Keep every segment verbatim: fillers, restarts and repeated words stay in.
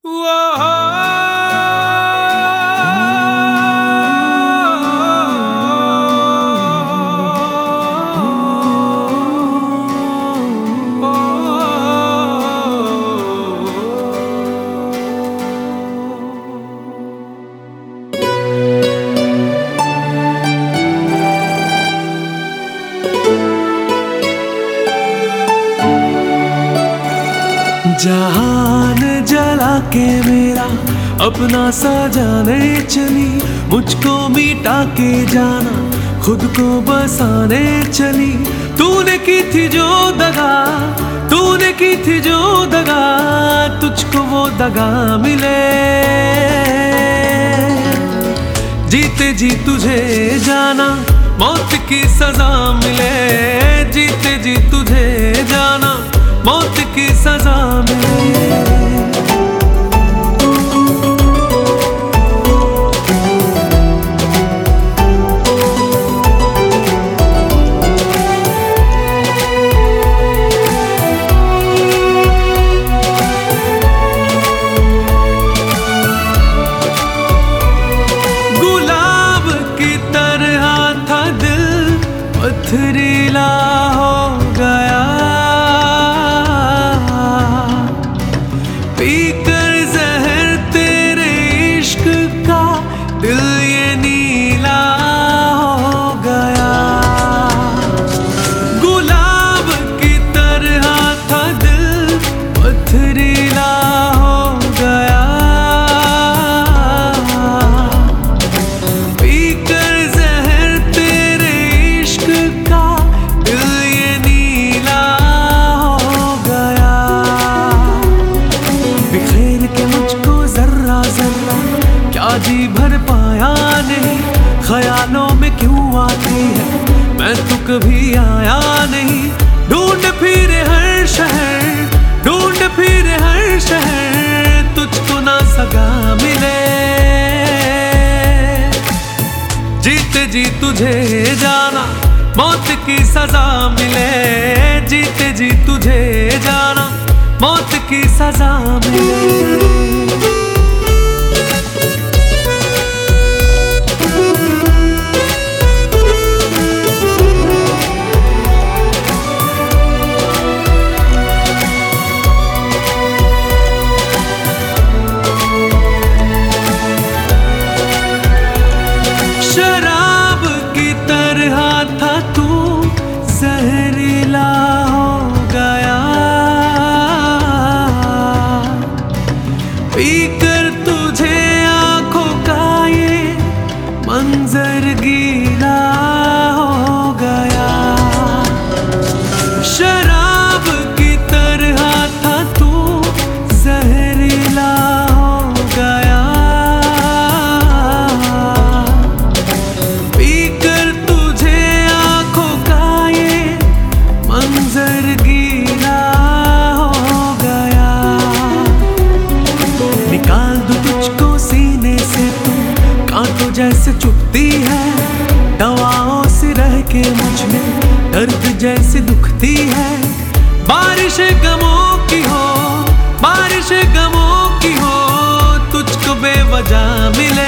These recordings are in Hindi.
जहान जला के मेरा अपना सजाने चली, मुझको मिटा के जाना खुद को बसाने चली। तूने की थी जो दगा, तूने की थी जो दगा, तुझको वो दगा मिले। जीते जी तुझे जाना मौत की सजा मिले, जीते जी तुझे जाना मौत की सजा मिले। गुलाब की तरह था दिल, पथरीला हो गया। पीकर जहर तेरे इश्क का दिल ये नीला हो गया। गुलाब की तरह था दिल, पथरीला हो गया। पीकर जहर तेरे इश्क का दिल ये नीला हो गया। बिखेर के मुझको जर्रा जर्रा क्या जी भर पाया नहीं, ख्यालों में क्यों आती है मैं तो कभी आया नहीं। ढूंढ फिरे हर शहर, ढूंढ फिरे हर शहर, तुझको ना सगा मिले। जीते जी तुझे जाना मौत की सजा मिले, जीते जी तुझे जाना मौत की सजा मिले। शराब की तरह था तू, जहरीला हो गया। पीकर तुझे आंखों का ये मंजर गीला हो गया। शराब की तरह था तू, जहरीला हो गया। पीकर तुझे आंखों का ये मंजर गीला हो गया। निकाल दूं तुझको सीने से तू, कांटों जैसे चुभती है। दवाओं से रह के मुझ में दर्द जैसे दुखती है। बारिश गमों की हो, बारिश गमों की हो, तुझको बेवजह मिले।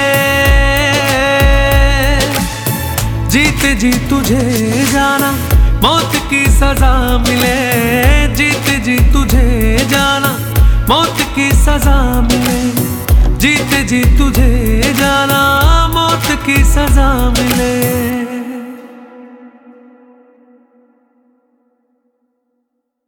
जीते जी तुझे जाना मौत की सजा मिले, जीते जी तुझे जाना मौत की सजा मिले। जीते जी तुझे जाना मौत की सजा मिले।